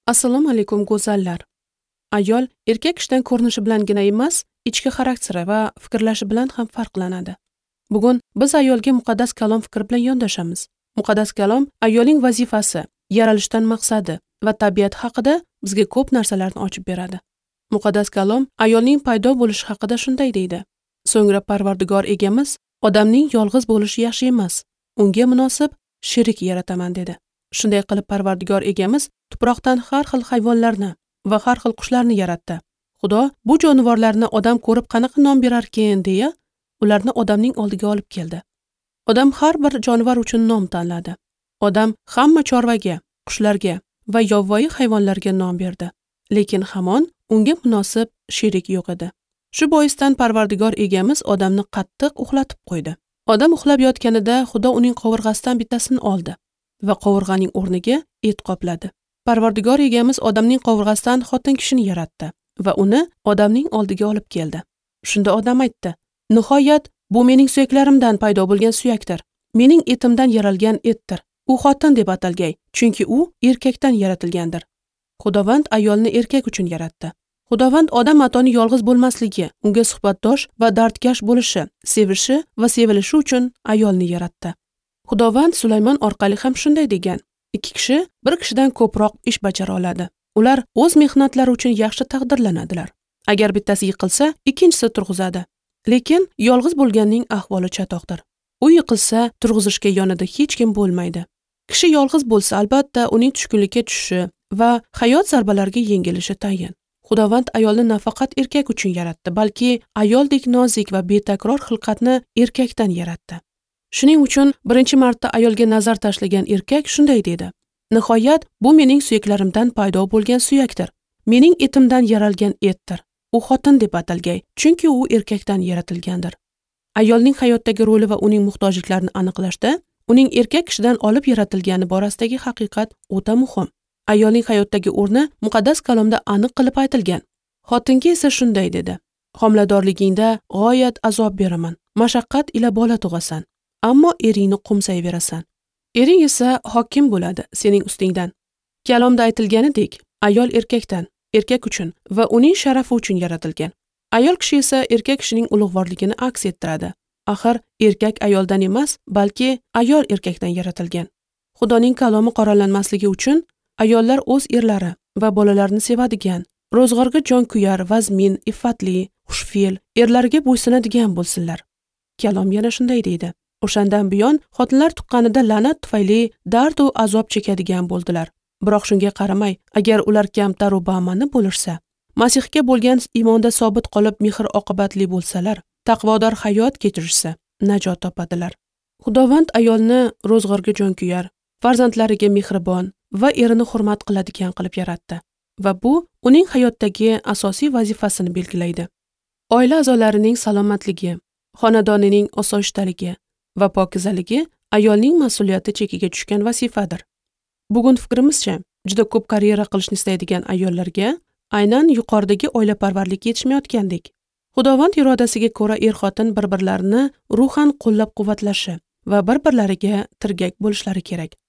Assalomu alaykum go'zallar. Ayol erkak kishidan ko'rinishi bilangina emas, ichki xarakteri va fikrlashi bilan ham farqlanadi. Bugun biz ayolga muqaddas kalom fikri bilan yondashamiz. Muqaddas kalom ayolning vazifasi, yaralishdan maqsadi va tabiat haqida bizga ko'p narsalarni ochib beradi. Muqaddas kalom ayolning paydo bo'lishi haqida shunday deydi. So'ngra Parvardigor egamiz odamning yolg'iz bo'lishi yaxshi emas, unga munosib sherik yarataman dedi. Shunday qilib Parvardigor egamiz tuproqdan har xil hayvonlarni va har xil qushlarni yaratdi. Xudo bu jonivorlarni odam ko'rib qanaqa nom berarkin deya, ularni odamning oldiga olib keldi. Odam har bir jonivor uchun nom tanladi. Odam hamma chorvaga, qushlarga va yovvoyi hayvonlarga nom berdi. Lekin hamon unga munosib sherik yo'q edi. Shu boisdan Parvardigor egamiz odamni qattiq uxlatib qo'ydi. Odam uxlab yotganida Xudo uning qovurg'asidan bittasini oldi va qovurg'aning o'rniga et qopladi. Parvardigor egamiz odamning qovurg'asidan xotin kishini yaratdi va uni odamning oldiga olib keldi. Shunda odam aytdi: "Nihoyat bu mening suyaklarimdan paydo bo'lgan suyakdir. Mening etimdan yaralgan etdir. U xotin deb atalgay, chunki u erkakdan yaratilgandir." Xudovand ayolni erkak uchun yaratdi. Xudovand odam matoni yolg'iz bo'lmasligi, unga suhbatdosh va dardkash bo'lishi, sevishi va sevilishi uchun ayolni yaratdi. Xudovand Sulaymon orqali ham shunday degan: ikki kishi bir kishidan ko'proq ish bajara oladi. Ular o'z mehnatlari uchun yaxshi taqdirlanadilar. Agar bittasi yiqilsa, ikkinchisi turg'izadi. Lekin yolg'iz bo'lganning ahvoli chatoqdir. U yiqilsa, turg'izishga yonida hech kim bo'lmaydi. Kishi yolg'iz bo'lsa, albatta uning tushkunlikka tushishi va hayot zarbalariga yengilishi tayin. Xudovand ayolni nafaqat erkak uchun yaratdi, balki ayoldek nozik va betakror xilqatni erkakdan yaratdi. Shuning uchun birinchi marta ayolga nazar tashlagan erkak shunday dedi: "Nihoyat bu mening suyaklarimdan paydo bo'lgan suyakdir. Mening etimdan yaralgan etdir. U xotin deb atalgay, chunki u erkakdan yaratilgandir." Ayolning hayotdagi roli va uning muhtojliklarini aniqlashda, uning erkak kishidan olib yaratilgani borasidagi haqiqat o'ta muhim. Ayolning hayotdagi o'rni muqaddas kalomda aniq qilib aytilgan. Xotinga esa shunday dedi: "Homiladorligingda g'oyat azob beraman. Mashaqqat ila bola tug'asan. Ammo eringni qo'msayverasan. Ering esa hokim bo'ladi sening ustingdan." Kalomda aytilganidek, ayol erkakdan, erkak uchun va uning sharafi uchun yaratilgan. Ayol kishi esa erkak kishining ulug'vorligini aks ettiradi. Axir erkak ayoldan emas, balki ayol erkakdan yaratilgan. Xudoning kalomi qoralanmasligi uchun ayollar o'z erlari va bolalarini sevadigan, ro'zg'orga jon kuyar, vazmin, iffatli, xushfe'l, erlariga bo'ysunadigan bo'lsinlar. Kalom yana shunday deydi: "O'shandan buyon xotinlar tuqqanida la'nat tufayli dard va azob chekadigan bo'ldilar. Biroq shunga qaramay, agar ular kamtar va bama'ni bo'lishsa, Masihga bo'lgan iymonda sobit qolib mehr oqibatli bo'lsalar, taqvodor hayot kechirishsa, najot topadilar." Xudovand ayolni ro'zg'orga jon kuyar, farzandlariga mehribon va erini hurmat qiladigan qilib yaratdi va bu uning hayotdagi asosiy vazifasini belgilaydi. Oila a'zolarining salomatligi, xonadonining osoyishtaligi va pokizaligi ayolning mas'uliyati chekiga tushgan vazifadir. Bugun fikrimizcha, juda ko'p karyera qilishni istaydigan ayollarga aynan yuqoridagi oilaparvarlik yetishmayotgandek. Xudovand irodasiga ko'ra er-xotin bir-birlarini ruhan qo'llab-quvvatlashi va bir-birlariga tirgak bo'lishlari kerak.